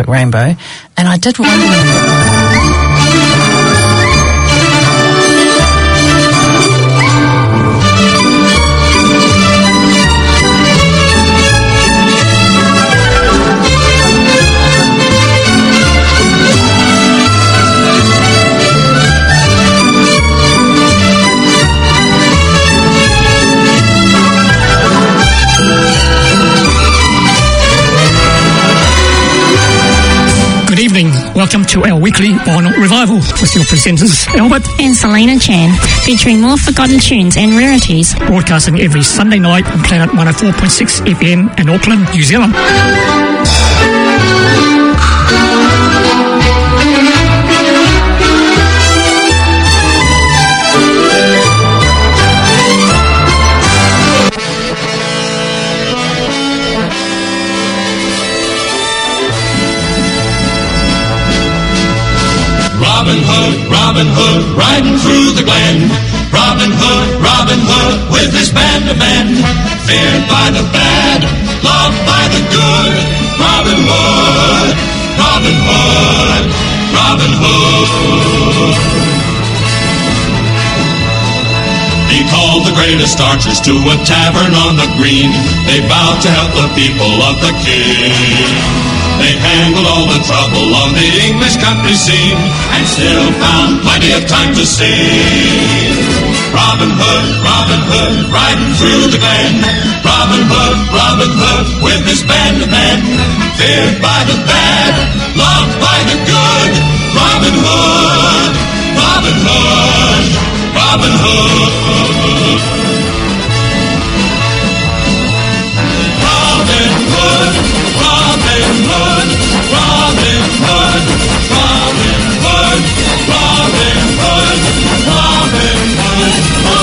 Project Rainbow, and I did wonder... Good evening. Welcome to our weekly vinyl revival with your presenters Albert and Selena Chan, featuring more forgotten tunes and rarities. Broadcasting every Sunday night on Planet 104.6 FM in Auckland, New Zealand. Robin Hood, riding through the glen. Robin Hood, with his band of men. Feared by the bad, loved by the good. Robin Hood, Robin Hood, Robin Hood. He called the greatest archers to a tavern on the green. They vowed to help the people of the king. They handled all the trouble on the English country scene and still found plenty of time to sing. Robin Hood, riding through the glen. Robin Hood, with his band of men. Feared by the bad, loved by the good. Robin Hood, Robin Hood, Robin Hood. Robin Hood, Robin Hood, Robin Hood, Robin Hood, Robin Hood, Robin Hood,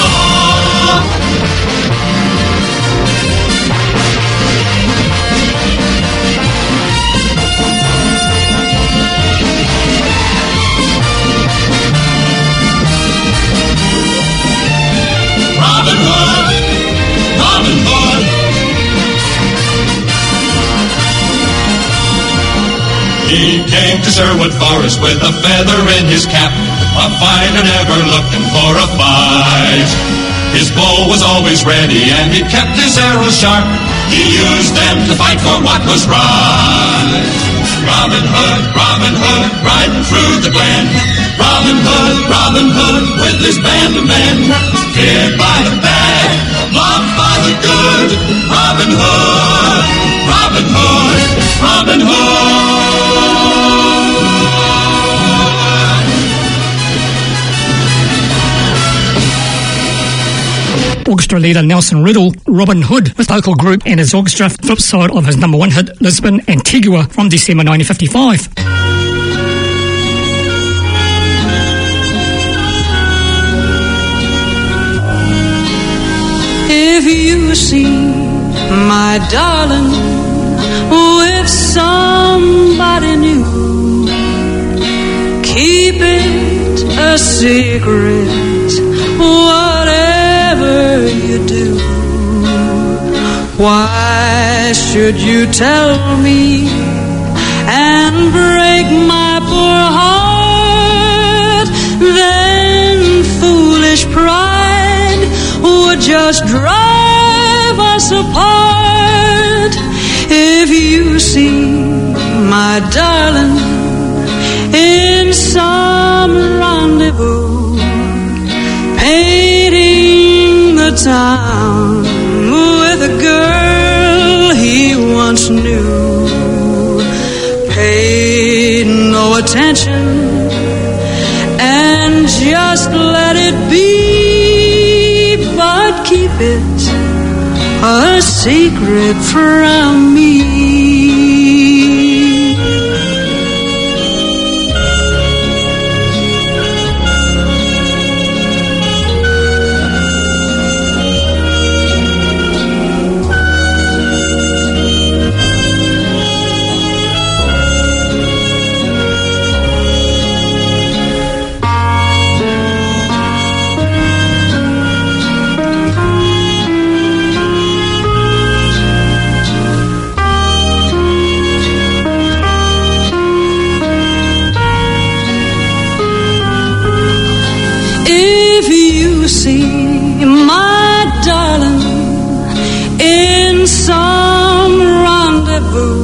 Robin Hood, Robin Hood. He came to Sherwood Forest with a feather in his cap, a fighter never looking for a fight. His bow was always ready and he kept his arrows sharp. He used them to fight for what was right. Robin Hood, riding through the glen. Robin Hood, with his band of men. Feared by the bad, loved by the good. Robin Hood, Robin Hood, Robin Hood. Orchestra leader Nelson Riddle, Robin Hood, with vocal group and his orchestra, flip side of his number one hit, Lisbon Antigua, from December 1955. If you see my darling with somebody new, keep it a secret, whatever you do. Why should you tell me and break my poor heart? Then foolish pride would just drive us apart. If you see my darling in some rendezvous, painting the town with a girl he once knew, pay no attention and just let it be, but keep it a secret from me. see my darling in some rendezvous,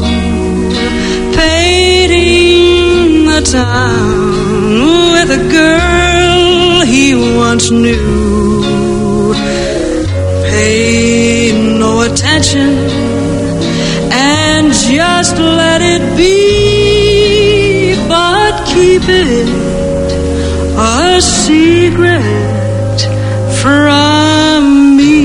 painting the town with a girl he once knew. Pay no attention and just let it be, but keep it a secret from me.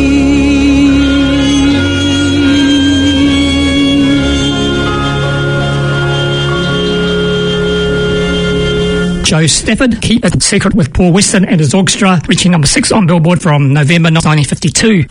Joe Stafford, Keep It Secret with Paul Weston and his orchestra, reaching number 6 on Billboard from November 1952.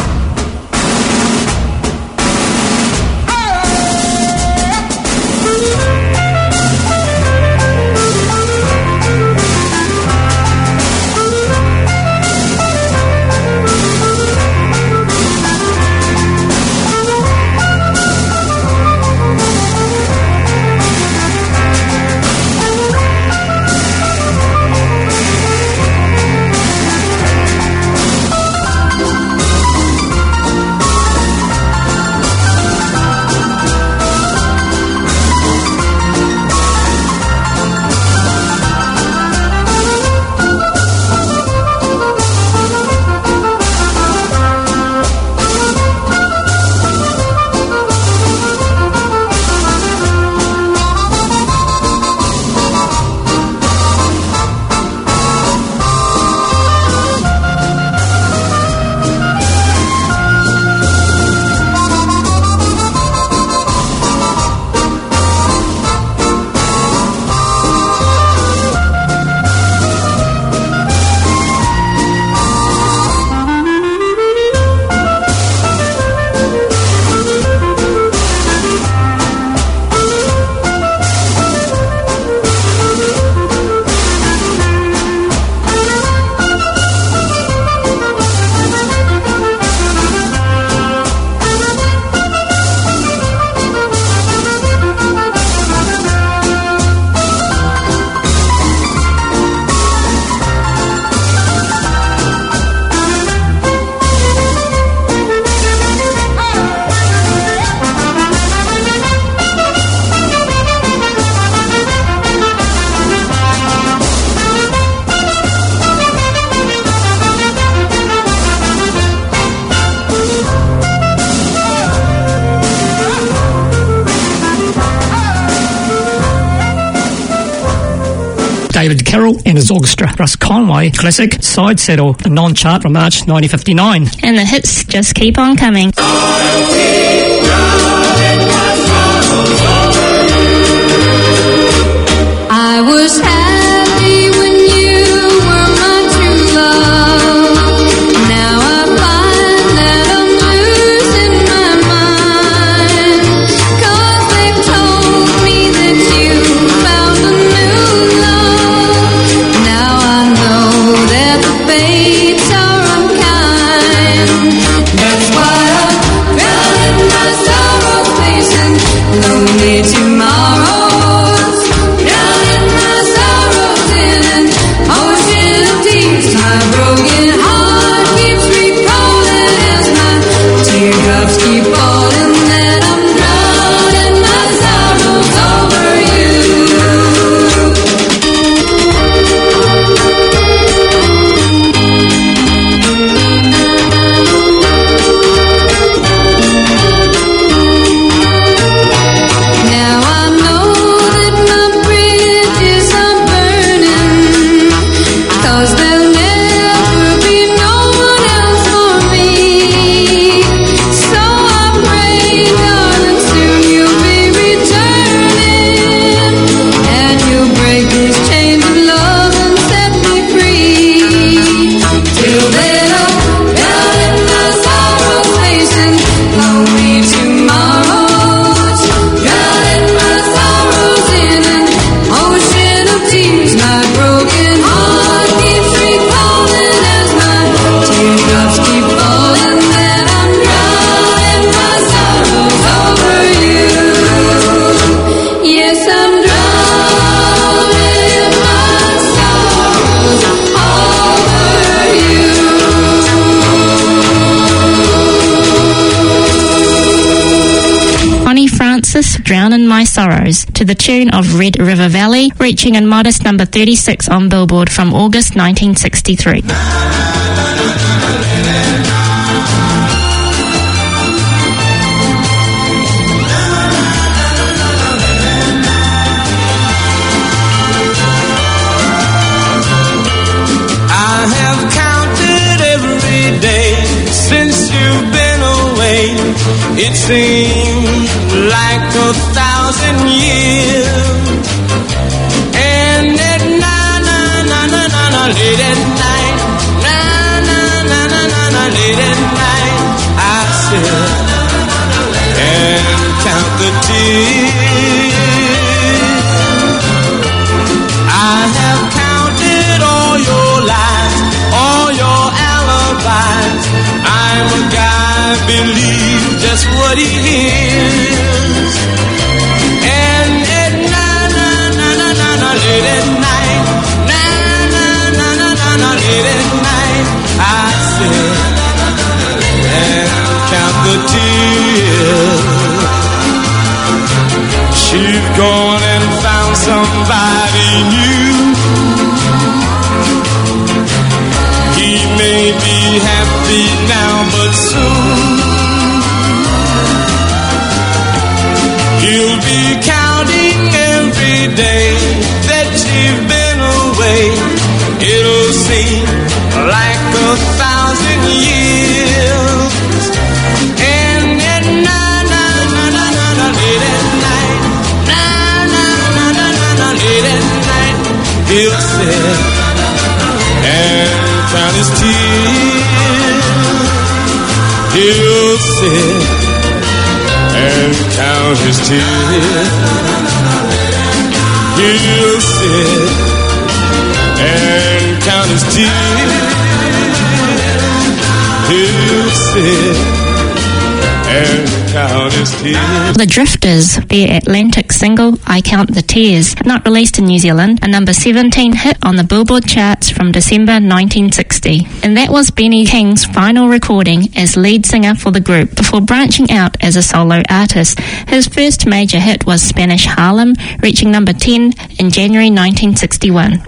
David Carroll and his orchestra. Russ Conway, classic, Side Saddle, a non-chart from March 1959. And the hits just keep on coming. I was happy when you were my true love. Now I find that I'm losing my mind, 'cause they've told me that you found a new love. Now I know that the fates are unkind. That's why I'm drowning my Sorrows to the tune of Red River Valley, reaching a modest number 36 on Billboard from August 1963. Since you've been away, it seems like 1,000 years. And at late at night, late at night, I sit and count the tears. I have counted all your lies, all your alibis. I'm a guy, believe just what he hears. And at late at night, late at night, I sit and count the tears. She's gone and found somebody new. He may be happy now, but soon he'll be counting every day that you've been away. It'll seem like 1,000 years. And at late at night, late at night, he'll sit and count his tears. He'll sit and count his tears. He'll sit and count his tears. He'll sit and count his tears. The Drifters, their Atlantic single, I Count the Tears, not released in New Zealand, a number 17 hit on the Billboard charts from December 1960. And that was Benny King's final recording as lead singer for the group before branching out as a solo artist. His first major hit was Spanish Harlem, reaching number 10 in January 1961.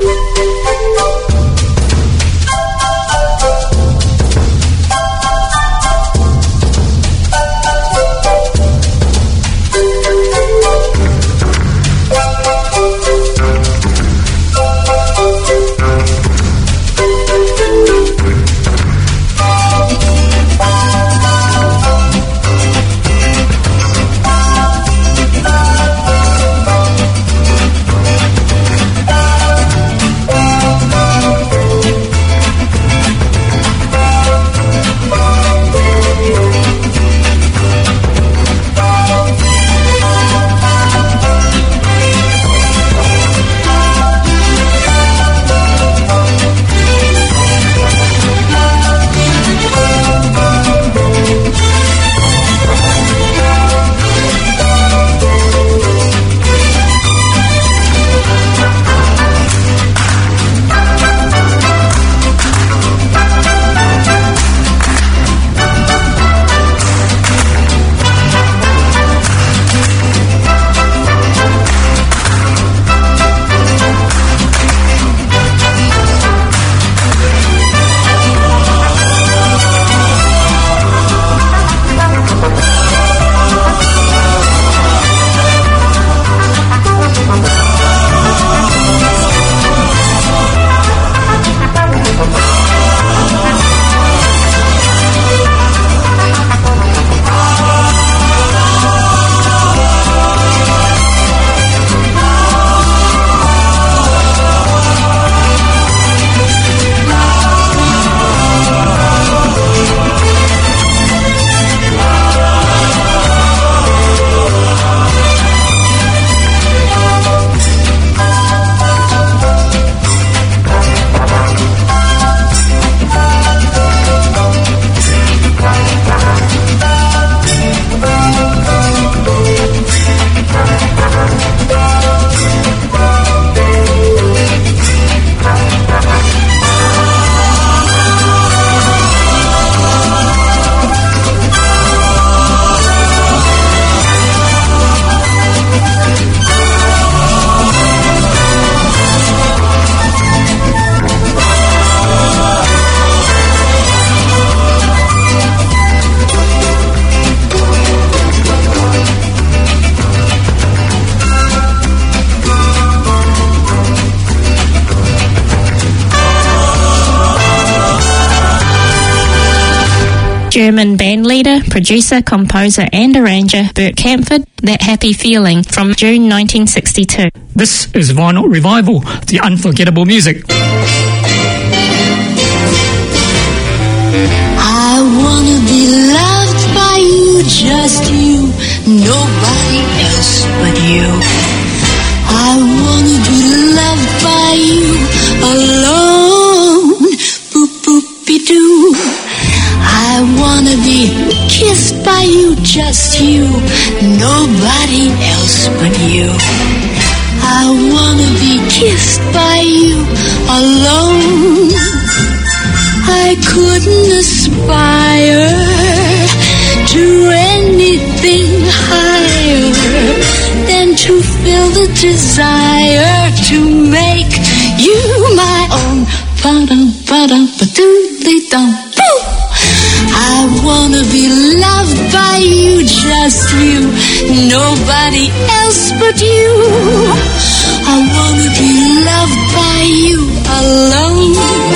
German bandleader, producer, composer and arranger Bert Camford, That Happy Feeling from June 1962. This is Vinyl Revival, the unforgettable music. I wanna be loved by you, just you, nobody else but you. I wanna be loved by you alone, boop boop be doo. I wanna be kissed by you, just you, nobody else but you. I wanna be kissed by you alone. I couldn't aspire to anything higher than to feel the desire to make you my own. Ba-dum-ba-dum-ba-doodly-dum. I wanna be loved by you, just you, nobody else but you. I wanna be loved by you alone.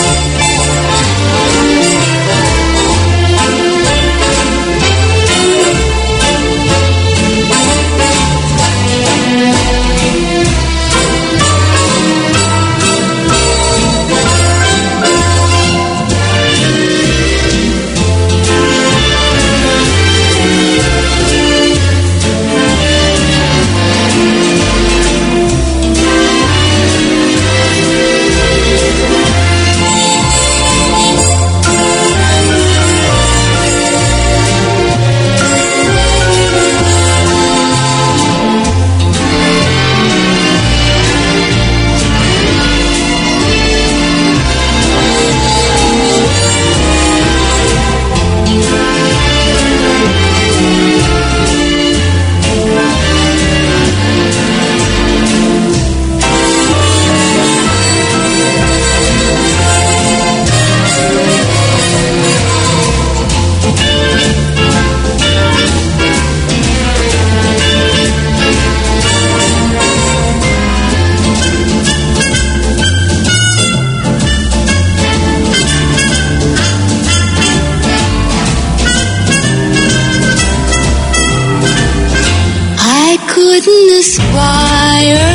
Aspire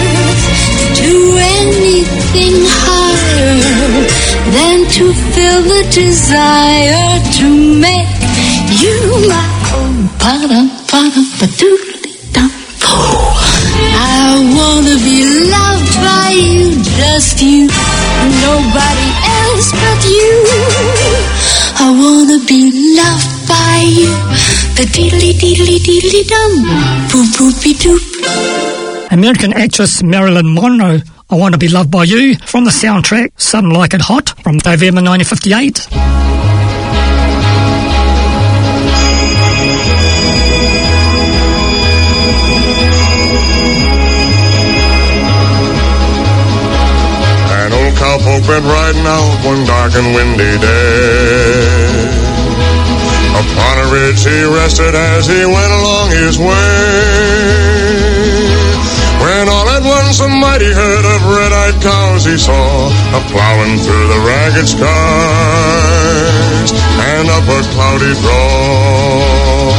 to anything higher than to feel the desire to make you my own. Ba-dum-ba-dum-ba-doodly-dum. I wanna be loved by you, just you, nobody else but you. I wanna be loved by you, the diddly-diddly-diddly-dum, boop-boopy-doop. American actress Marilyn Monroe, I Want to Be Loved by You, from the soundtrack Some Like It Hot from November 1958. An old cowpoke went riding out one dark and windy day. Upon a ridge he rested as he went along his way. When all at once a mighty herd of red-eyed cows he saw, a-plowing through the ragged skies and up a cloudy draw.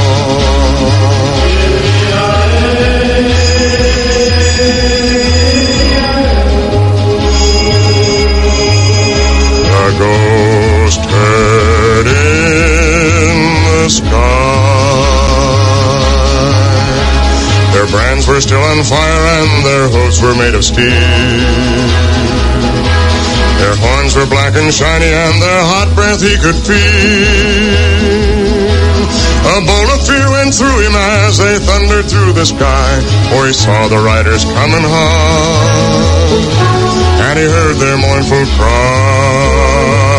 A ghost herd in the sky. Their brands were still on fire and their hooves were made of steel. Their horns were black and shiny and their hot breath he could feel. A bolt of fear went through him as they thundered through the sky, for he saw the riders coming hard, and he heard their mournful cry.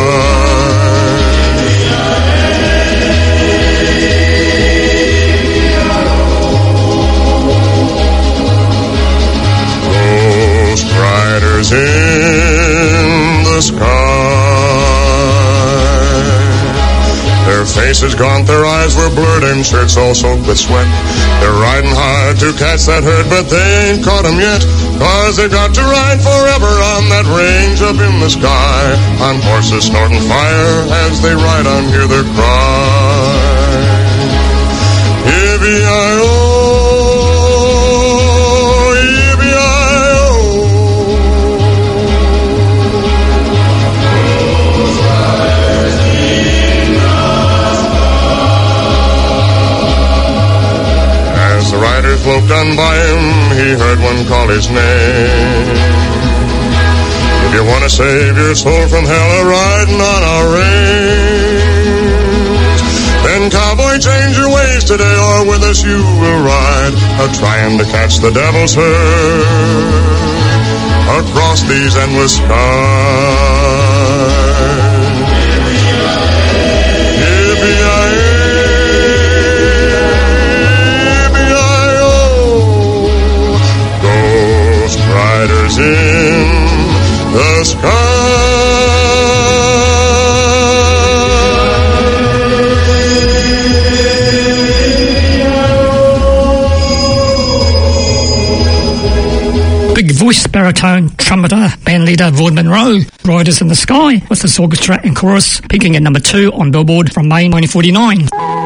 Ghost riders in the sky, their faces gaunt, their eyes were blurred, and shirts all soaked with sweat. They're riding hard to catch that herd, but they ain't caught 'em yet. 'Cause they've got to ride forever on that range up in the sky, on horses snorting fire as they ride on, hear their cry. Yippee-yi-oh, yippee-yi-oh. As the riders loped on by him, he heard one call his name. If you want to save your soul from hell a-riding on our range, then cowboy, change your ways today, or with us you will ride, a-trying to catch the devil's herd across these endless skies. Riders in the sky. Big voice, baritone, trumpeter, band leader Vaughn Monroe. Riders in the Sky with this orchestra and chorus peaking at number 2 on Billboard from May 1949.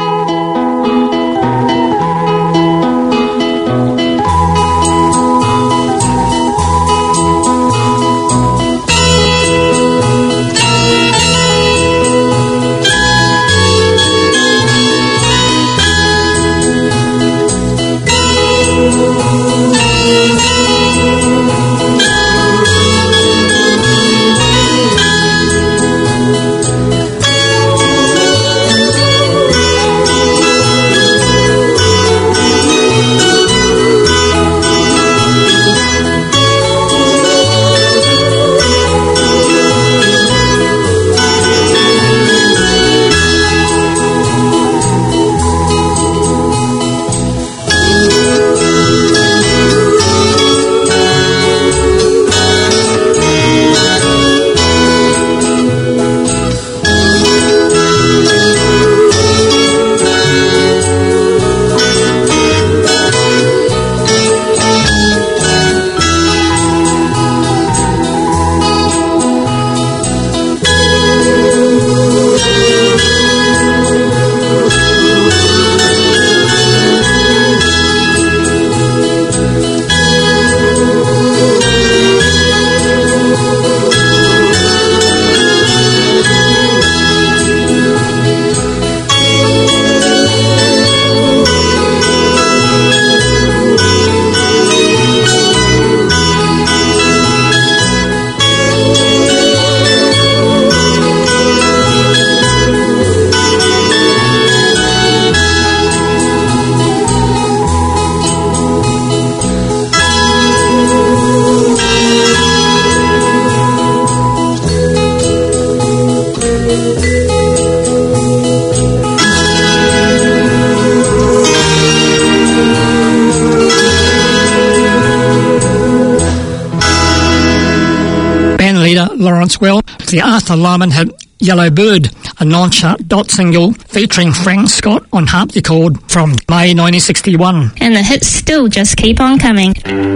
Lawrence Welk, the Arthur Lyman hit Yellow Bird, a non-chart dot single featuring Frank Scott on harpsichord from May 1961. And the hits still just keep on coming.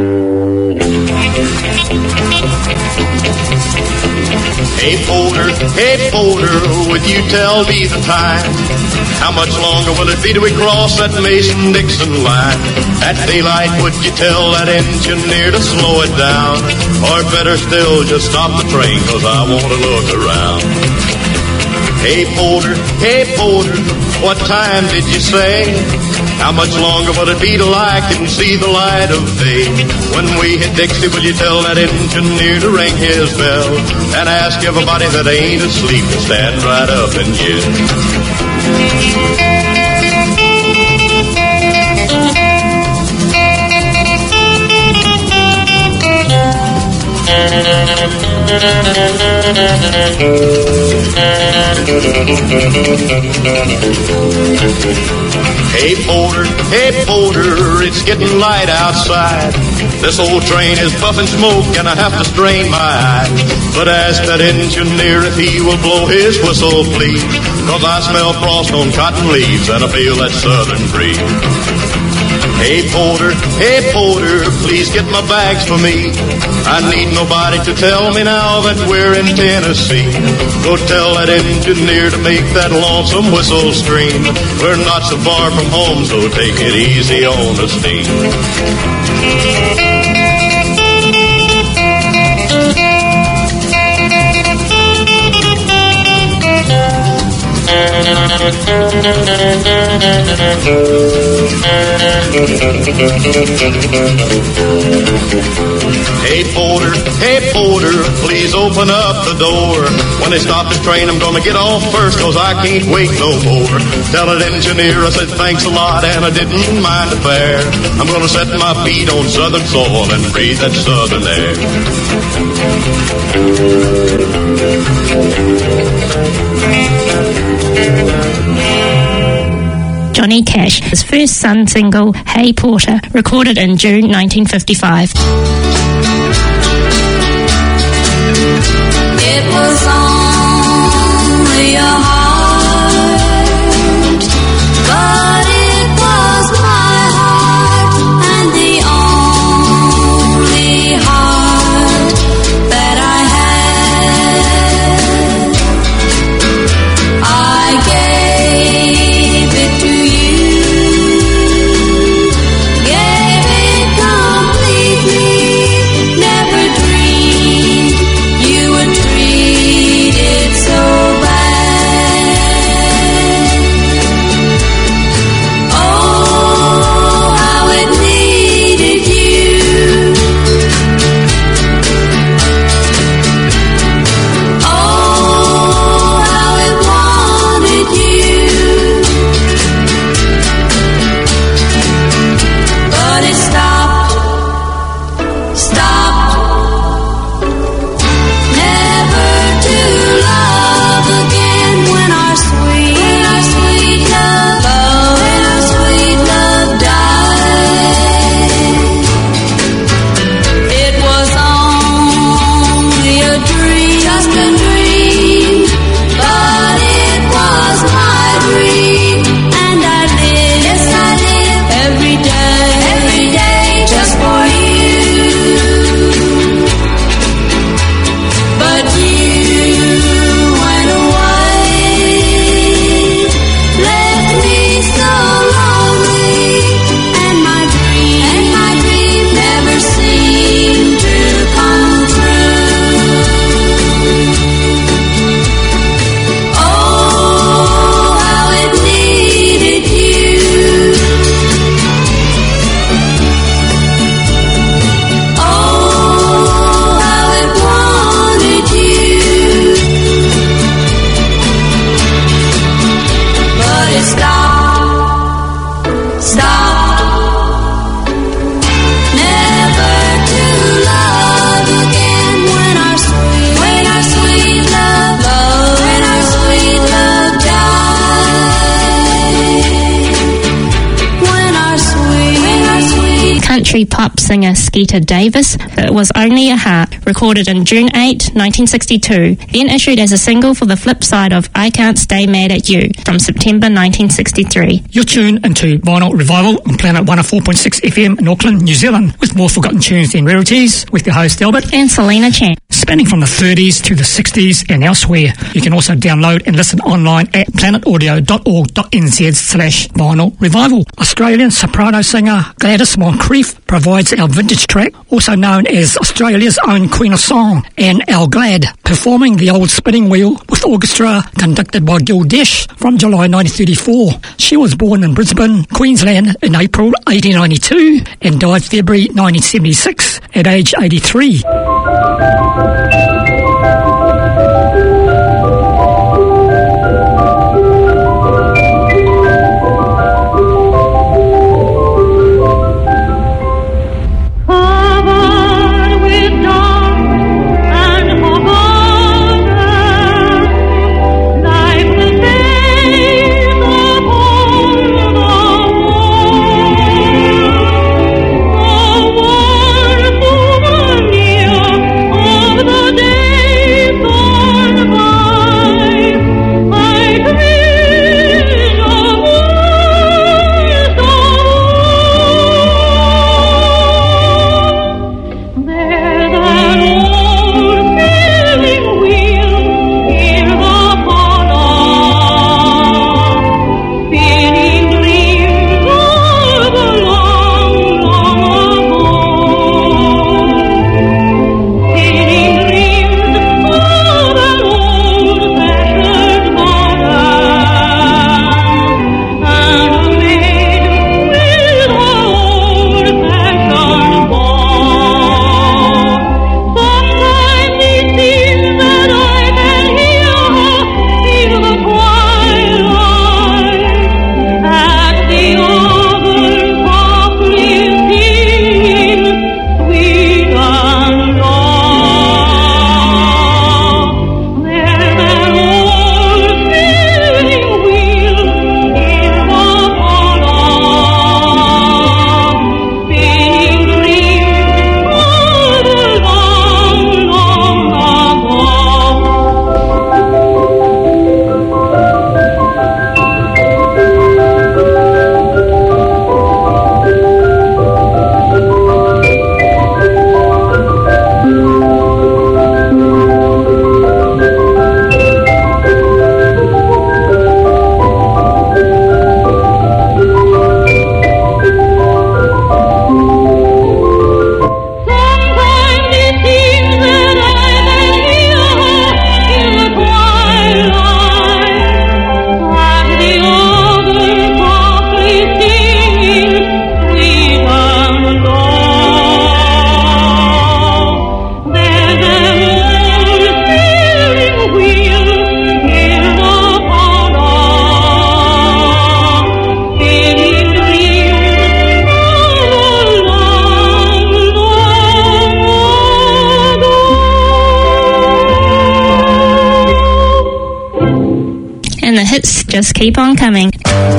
Hey Boulder, would you tell me the time? How much longer will it be till we cross that Mason-Dixon line? At daylight, would you tell that engineer to slow it down? Or better still, just stop the train, 'cause I want to look around. Hey Boulder, what time did you say? How much longer will it be till I can see the light of day? When we hit Dixie, will you tell that engineer to ring his bell and ask everybody that ain't asleep to stand right up and yell? Hey porter, it's getting light outside. This old train is puffing smoke and I have to strain my eye. But ask that engineer if he will blow his whistle, please. 'Cause I smell frost on cotton leaves and I feel that southern breeze. Hey porter, please get my bags for me. I need nobody to tell me now that we're in Tennessee. Go tell that engineer to make that lonesome whistle scream. We're not so far from home, so take it easy on the steam. Hey porter, please open up the door. When they stop this train, I'm gonna get off first, 'cause I can't wait no more. Tell that engineer I said thanks a lot and I didn't mind the fare. I'm gonna set my feet on southern soil and breathe that southern air. Johnny Cash, his first Sun single, Hey Porter, recorded in June 1955. It was only a heart, but it was my heart, and the only heart that I had. I gave it to you, gave it completely, never dreamed you would treat it so bad. Oh, how it needed you. Oh, how it wanted you. But it stopped. Never to love again when our sweet love died. It was only a dream, just a dream, but it was my dream, and I live every day just for you. But you went away, left me so lonely, and my dream never seemed to come true. Oh, how it needed you. Oh, how it wanted you. But it stopped. Never to love again when our sweet love died. When our sweet Country pop singer Skeeter Davis, It Was Only a Heart, recorded in June 8, 1962, then issued as a single for the flip side of I Can't Stay Mad at You from September 1963. You're tuned into Vinyl Revival on Planet 104.6 FM in Auckland, New Zealand, with more forgotten tunes than rarities, with your host Albert And Selena Chan. Spanning from the 30s to the 60s and elsewhere. You can also download and listen online at planetaudio.org.nz/vinyl revival. Australian soprano singer Gladys Moncrief provides our vintage track, also known as Australia's own Queen of Song, and Al Glad, performing the old spinning wheel with orchestra conducted by Gil Desh from July 1934. She was born in Brisbane, Queensland in April 1892 and died February 1976 at age 83. Covered with dark hits just keep on coming.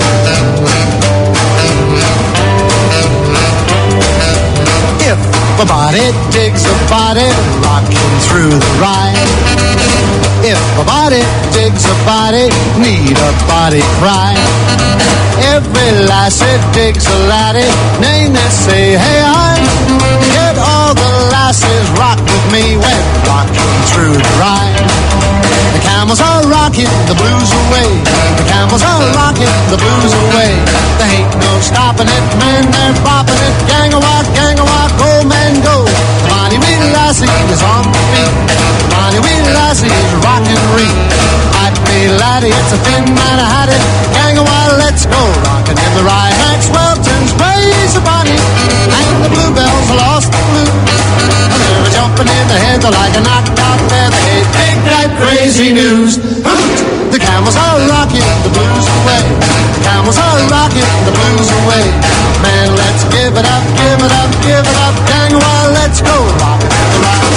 If a body digs a body, rocking through the ride. If a body digs a body, need a body cry. Every lassie digs a laddie, name they say, hey, I get all the lassies rock with me when rocking through the ride. The camels are rocking the blues away. The camels are rocking the blues away. There ain't no stopping it, man, they're bopping it. Gang a walk, go man go. The Bonnie Wee Lassie is on the feet. The Bonnie Wee Lassie is rocking reed. I'd be laddie, it's a thin man, I had it. Gang a while, let's go, rocking in the ride. Maxwellton's praise the Bonnie, and the bluebells lost the blue. And they were jumping in the head like a knocked out featherhead. Big night, crazy news. The camels are rocking the blues away. The camels are rocking the blues away. Man, let's give it up, give it up, give it up. Gang a while, let's go, rocking in the ride.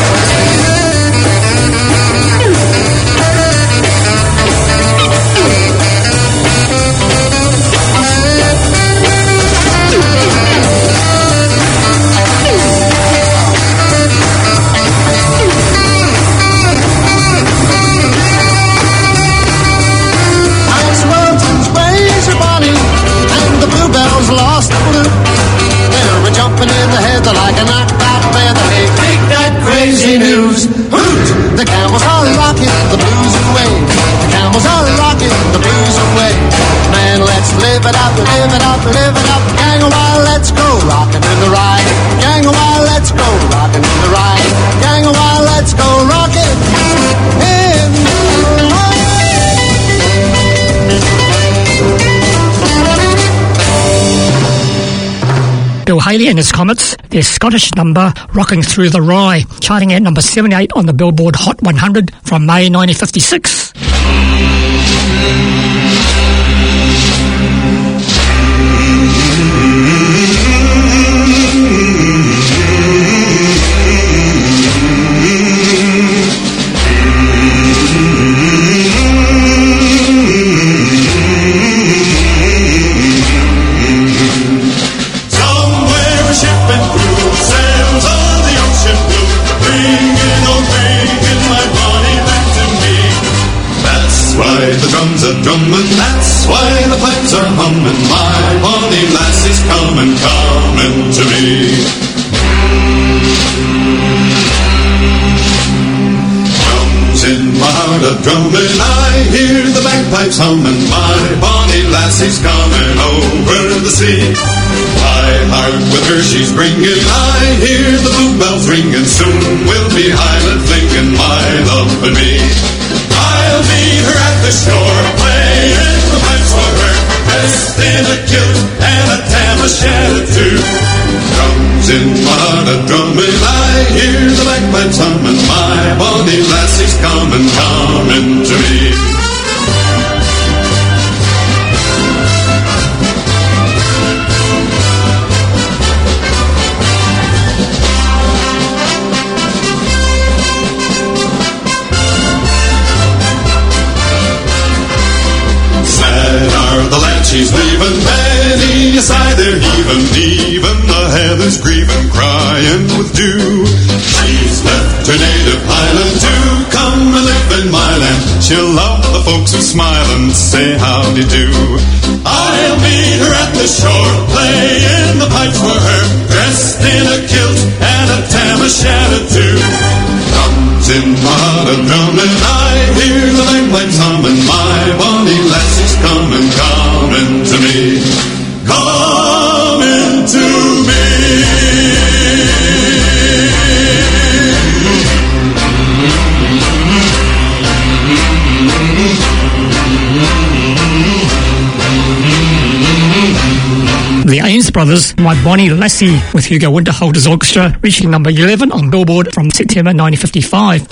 Lost the blue. They were jumping in the head like a knocked out feather. Hey, take that crazy news. Hoot! The camels are rocking the blues away. The camels are rocking the blues away. Man, let's live it up, live it up, live it up. Gang a while, let's go, rocking in the ride. Gang a while, let's go, rocking in the ride. Gang a while, let's go, rocking in the ride. Bill Haley and his Comets, their Scottish number Rocking Through the Rye, charting at number 78 on the Billboard Hot 100 from May 1956. The drums are drumming, that's why the pipes are humming. My bonny lassie's coming, coming to me. Drums in my heart are drumming, I hear the bagpipes humming. My bonny lassie's coming over the sea. My heart with her she's bringing, I hear the bluebells ringing. Soon we'll be Highland flinging, my love and me. I'll meet her at the shore, playing the pipes for her, dressed in a kilt and a tam o' shannon too. Drums in my heart a drumming, I hear the bagpipes humming. My bonny lassie's coming, coming to me. The land she's leaving, many a sigh they're heaving, even the heather's grieving, crying with dew. She's left her native Highland to come and live in my land. She'll love the folks who smile and say howdy do. I'll meet her at the shore, playing the pipes for her, dressed in a kilt and a tam o' shannon too. Drums in my heart a drumming, I hear the bagpipes humming. My bonny lassie's coming, coming to me, coming to me. The Ames Brothers, My Bonnie Lassie, with Hugo Winterhalter's orchestra, reaching number 11 on Billboard from September 1955.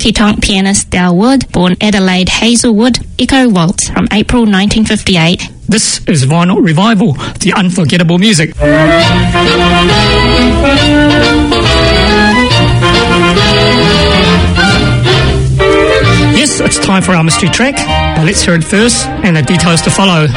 honky-tonk pianist Dal Wood, born Adelaide Hazelwood, Echo Waltz from April 1958. This is Vinyl Revival, the unforgettable music. Yes, it's time for our mystery track, but let's hear it first and the details to follow.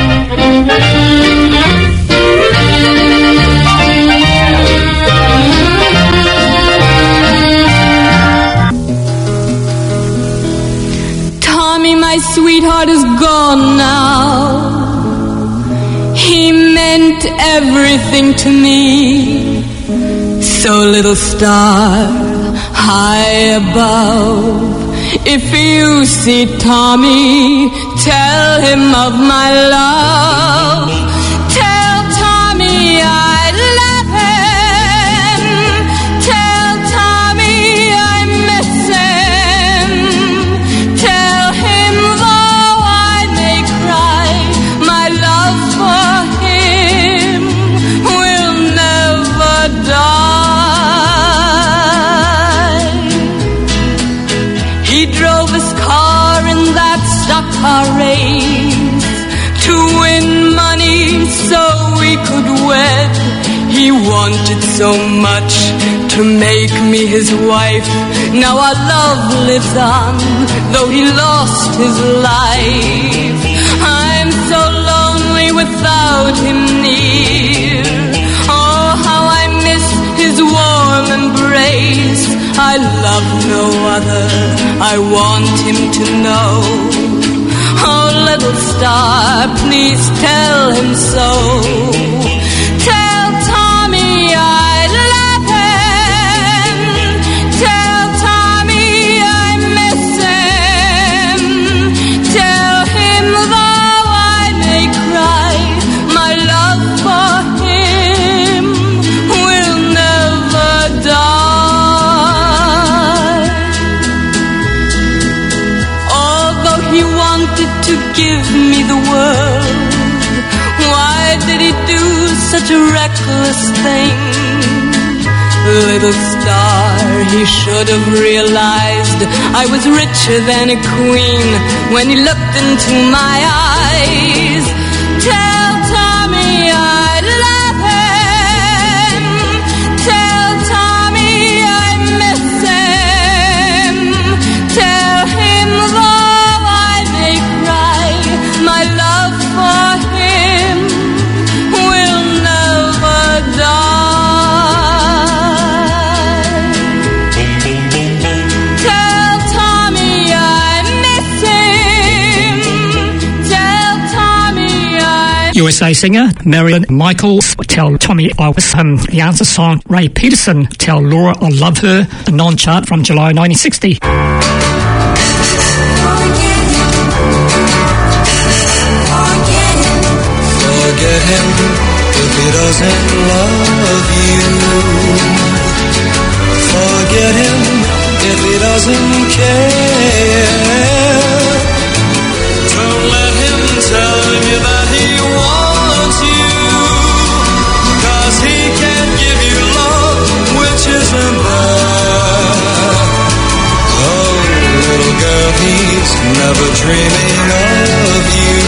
Tommy, my sweetheart, is gone now. He meant everything to me. So little star high above, if you see Tommy, tell him of my love. Tell Tommy I love him. Tell Tommy I miss him. Tell him though I may cry, my love for him will never die. He drove his car in that stock car race to win money so we could wed. He wanted so much to make me his wife. Now our love lives on, though he lost his life. I'm so lonely without him near. Oh, how I miss his warm embrace. I love no other, I want him to know. Oh, little star, please tell him so. Tell Tommy I love him. Tell Tommy I miss him. Tell him though I may cry, my love for him will never die. Although he wanted to give me the world, why did he do such a reckless thing? Little star, he should have realized I was richer than a queen when he looked into my eyes. Tell Tommy I love him. Tell Tommy I miss him. Tell him though I may cry, my love for him will never die. Tell Tommy I miss him. Tell Tommy I... USA singer Marilyn Michaels tell Tommy I was him. The answer song Ray Peterson tell Laura I love her, the non-chart from July 1960. Forget him if he doesn't love you. Forget him if he doesn't care. Don't let him tell you that he wants you, 'cause he can't give you love which isn't there. Oh, little girl, he's never dreaming of you.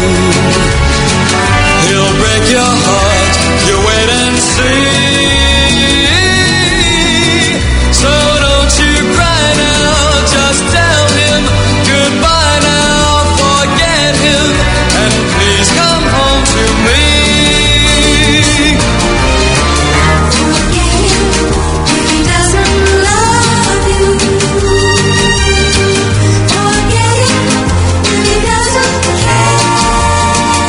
He'll break your heart, you wait and see. So don't you cry now, just tell him goodbye now. Forget him and please come home to me. If he doesn't love you, forget him if he doesn't care.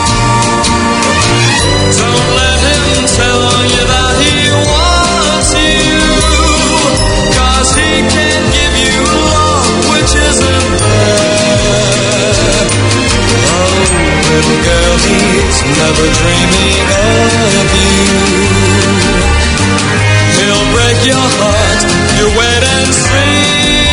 Don't let him tell you that he wants you, 'cause he can't give you love which isn't there. Oh, little girl, he's never dreaming of you. He'll break your heart, you wait and see.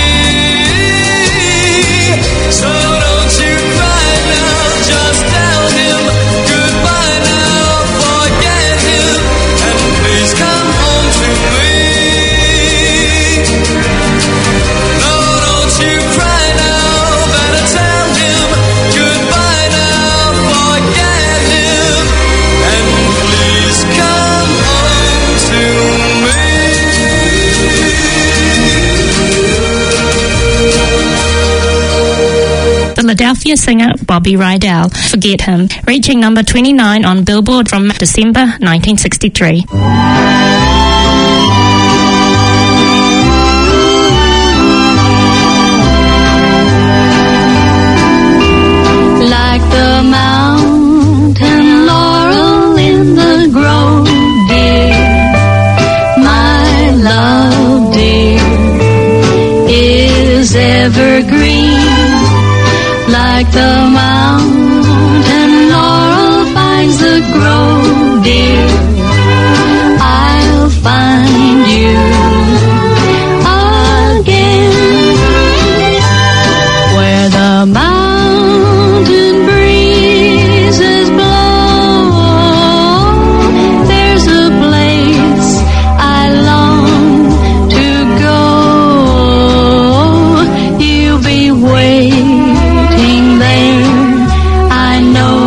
So don't you cry now, just tell him goodbye now. Forget him and please come home to me. No, don't you Georgia singer Bobby Rydell, Forget Him, reaching number 29 on Billboard from December 1963. Like the mountain laurel in the grove, dear, my love, dear, is evergreen. Like the mountain laurel finds the grove, dear, I'll find you again. Where the mountain breezes blow, there's a place I long to go. You'll be waiting there, I know,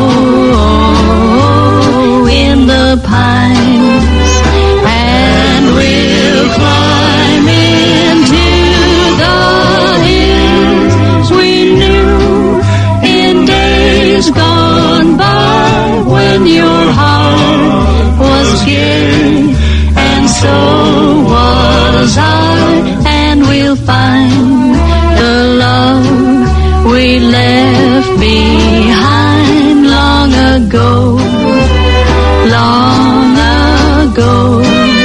in the pines, and we'll climb into the hills we knew in days gone by, when your heart was gay and so was I, and we'll find the love we left behind long ago, long ago.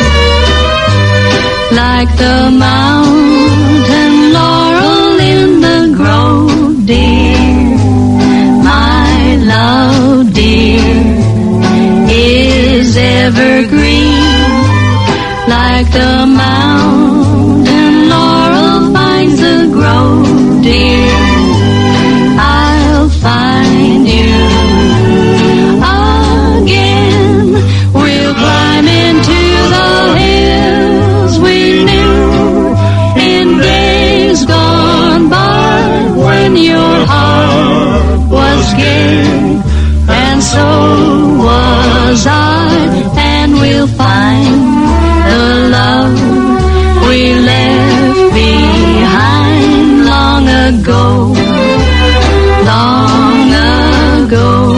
Like the mountain laurel in the grove, dear, my love, dear, is evergreen. Like the mountain laurel finds the grove, dear, I'll find you again. We'll climb into the hills we knew in days gone by, when your heart was gay and so was I, and we'll find the love we left behind long ago, long ago.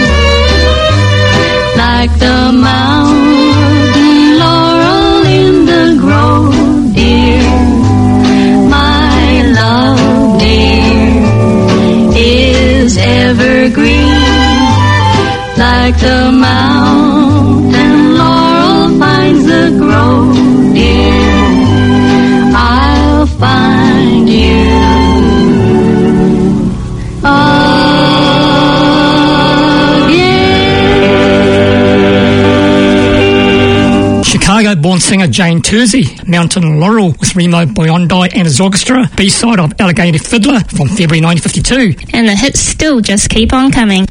Like the mountain laurel in the grove, dear, my love, dear, is evergreen. Like the mountain laurel finds the grove, dear, I'll find you again. Chicago-born singer Jane Tersey, Mountain Laurel, with Remo Biondi and his orchestra, B-side of Alligator Fiddler from February 1952. And the hits still just keep on coming.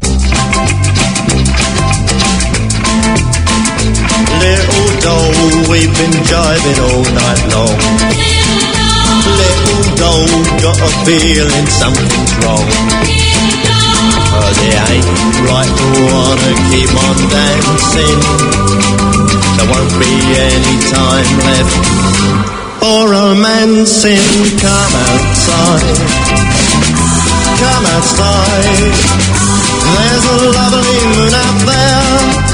Little doll, we've been jiving all night long. Little doll, got a feeling something's wrong. Cause it ain't right to wanna keep on dancing. There won't be any time left for romancing. Come outside, come outside. There's a lovely moon out there.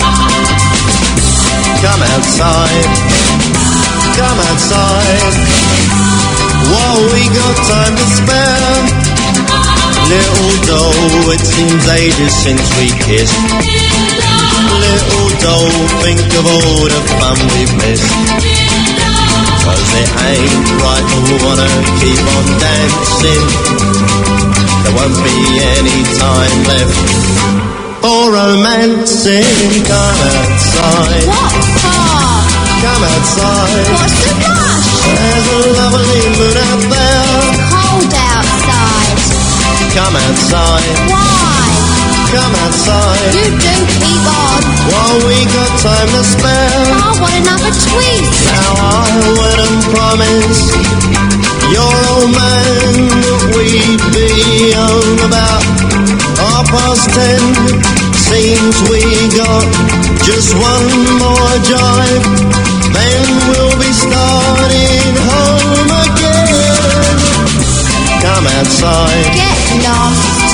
Come outside, come outside. Whoa, we got time to spare. Little doll, it seems ages since we kissed. Little doll, think of all the fun we've missed. Cause it ain't right to wanna keep on dancing. There won't be any time left for romancing. Come outside. What for? Come outside. What's the rush? There's a lovely moon out there. Cold outside. Come outside. Why? Come outside. You do keep on. While we got time to spare. I want another tweet. Now I went and promised your old man that we'd be home about 10:30. Seems we got just one more drive, then we'll be starting home again. Come outside. Get lost.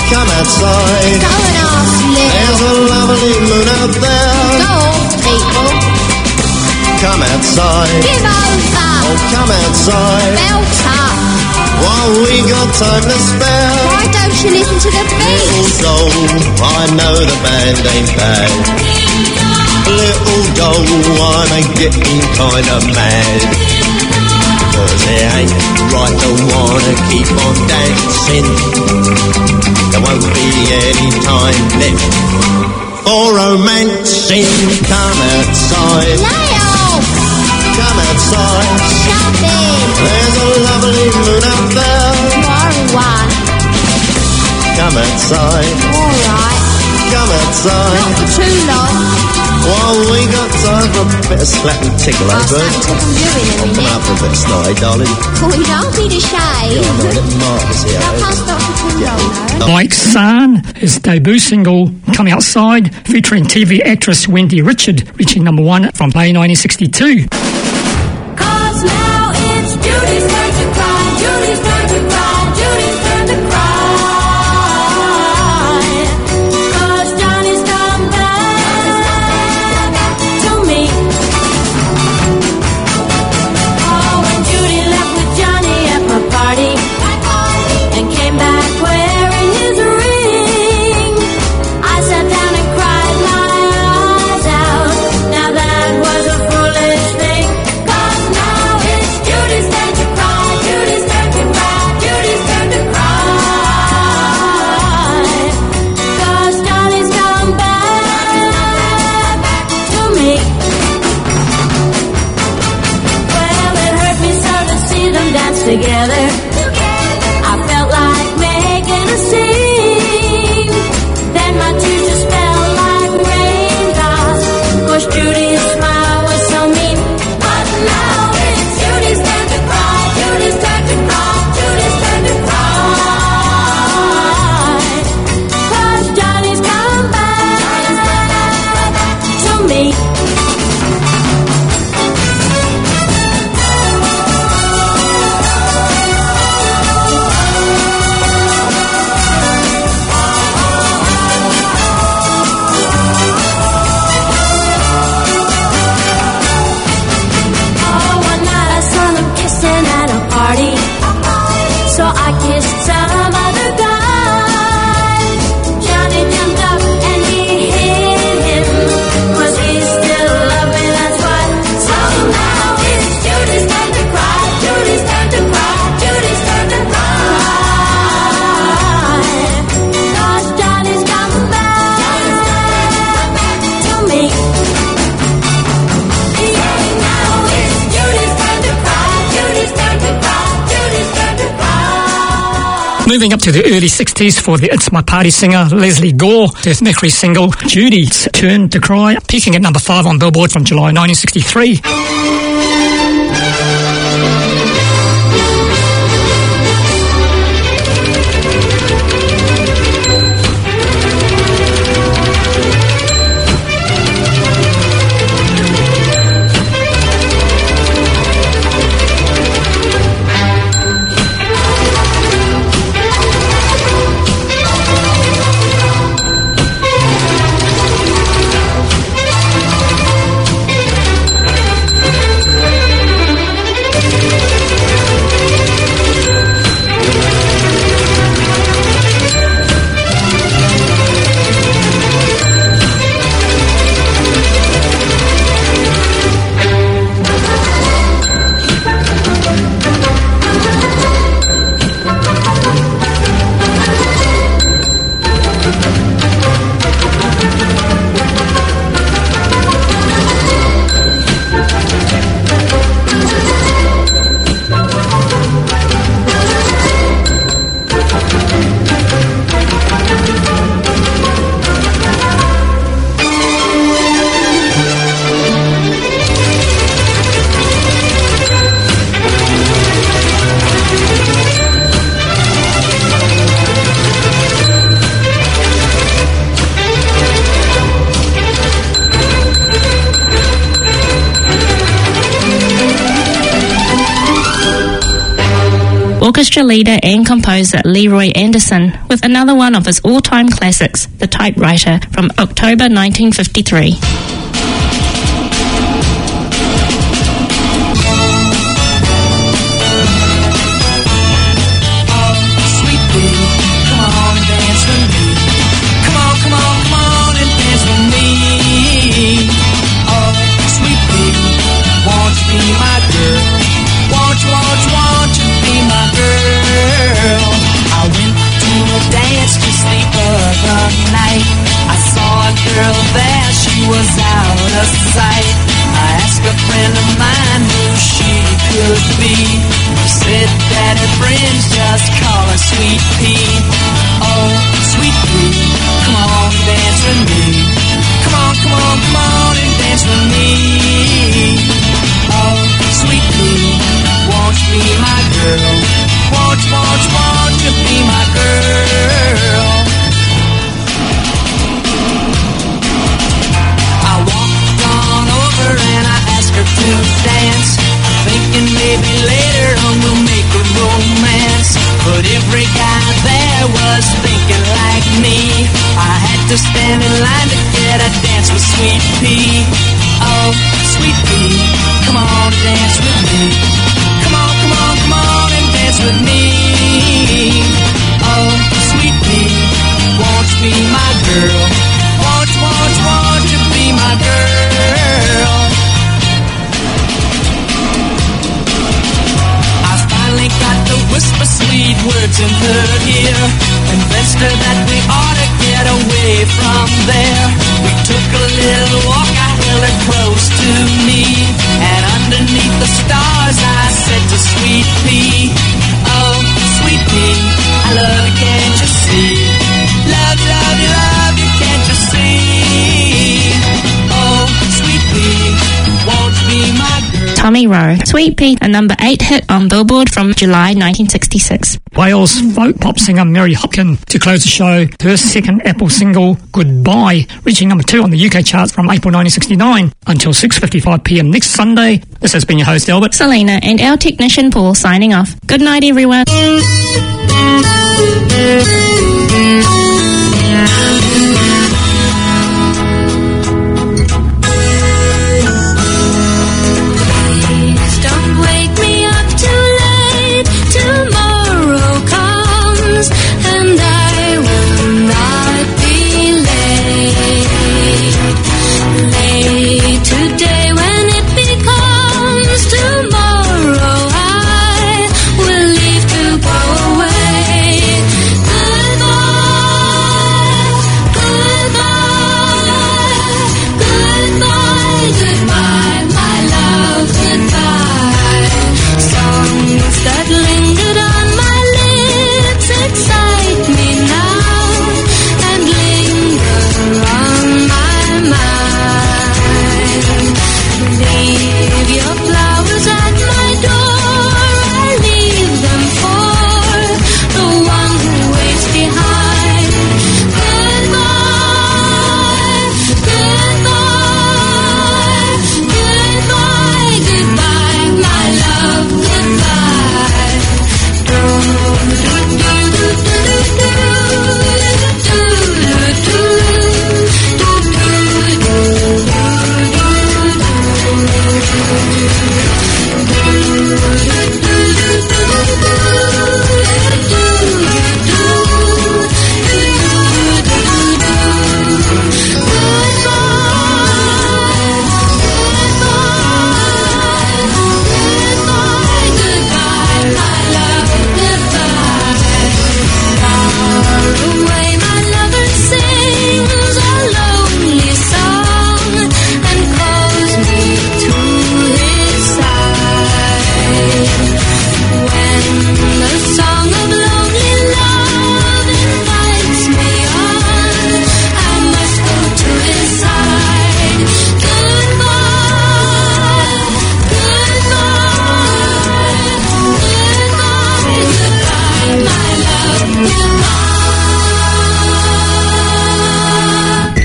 come outside. Go and ask Lil. There's a lovely moon out there. Go on, people. Come outside. Give over. Oh, come outside. Belt up. While we got time to spare. Why don't you listen to the beat? Little doll, I know the band ain't bad. Little doll, I'm a-getting kinda mad. 'Cause it ain't right to wanna keep on dancing. There won't be any time left for romancing. Come outside. Lay off. Come outside. Shut in. There's a lovely moon out there. You are one. Come outside. Alright. Come outside. Not for too long. While we got time for a bit of slap and tickle, I'll eh, start bird? to come doing in a Come minute. out for a bit of snotty, darling. Oh, you don't be the shade. Yeah, I know, little Marcus here. I can't stop for too long, though. Mike San, his debut single, Come Outside, featuring TV actress Wendy Richard, reaching number 1 from May 1962. 'Cause now it's Judy's turn to cry. Judy's turn to cry. Judy's turn to cry. 'Cause Johnny's come back to me. Oh, when Judy left with Johnny at my party and came back wearing his ring, I sat down and cried my eyes out. Now that was a foolish thing. 'Cause now it's Judy's turn to cry. Judy's turn to cry. Judy's turn to cry. 'Cause Johnny's come back to me. Well, it hurt me so to see them dance together. I felt like making a scene. Then my tears just fell like raindrops. 'Cause Judy's smile was so mean. But now it's Judy's turn to cry. Judy's turn to cry. Judy's turn to cry. 'Cause Johnny's come back to me. Oh, one night I saw them kissing at a party. So I kissed some other guy. Johnny jumped up and he hit him. 'Cause he still loved me, that's why. So now it's Judy's turn to cry. Judy's turn to cry. Judy's turn to cry. 'Cause Johnny's come back to me. Now it's Judy's turn to cry. Judy's turn to cry. Judy's turn to cry. Moving up to the early 60s for the It's My Party singer Leslie Gore, Death Mercury single Judy's Turn to Cry, peaking at number 5 on Billboard from July 1963. orchestra leader and composer Leroy Anderson with another one of his all-time classics, The Typewriter, from October 1953. Girl there, she was out of sight. I asked a friend of mine who she could be. He said that her friends just call her Sweet Pea. Oh, Sweet Pea, come on and dance with me. Come on, come on, come on and dance with me. Oh, Sweet Pea, won't you be my girl? Won't you be my girl? And I asked her to dance, thinking maybe later on we'll make a romance. But every guy there was thinking like me. I had to stand in line to get a dance with Sweet Pea. Oh, Sweet Pea, come on and dance with me. Come on, come on, come on and dance with me. Oh, Sweet Pea, won't you be my girl? Won't you be my girl? I finally got to whisper sweet words in her ear, convinced her that we ought to get away from there. We took a little walk, I held her close to me, and underneath the stars I said to Sweet Pea, oh, Sweet Pea, I love you, can't you see? Love you, love you, love you, can't you see? Oh, Sweet Pea, won't you be my girl? Tommy Rowe, Sweet Pea, a number 8 hit on Billboard from July 1966. Wales folk pop singer Mary Hopkin to close the show. Her second Apple single, Goodbye, reaching number 2 on the UK charts from April 1969 until 6:55 p.m. next Sunday. This has been your host, Albert, Selena, and our technician Paul signing off. Good night, everyone.